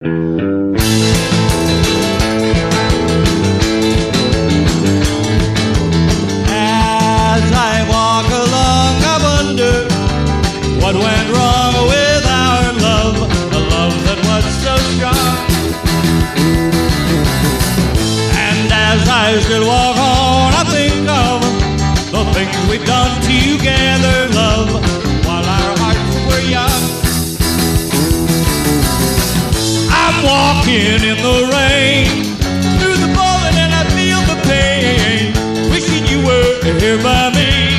As I walk along, I wonder what went wrong with our love, the love that was so strong. And as I still walk on, I think of the things we've done together, love, while our hearts were young. I'm walking in the rain, through the falling, and I feel the pain, wishing you were here by me.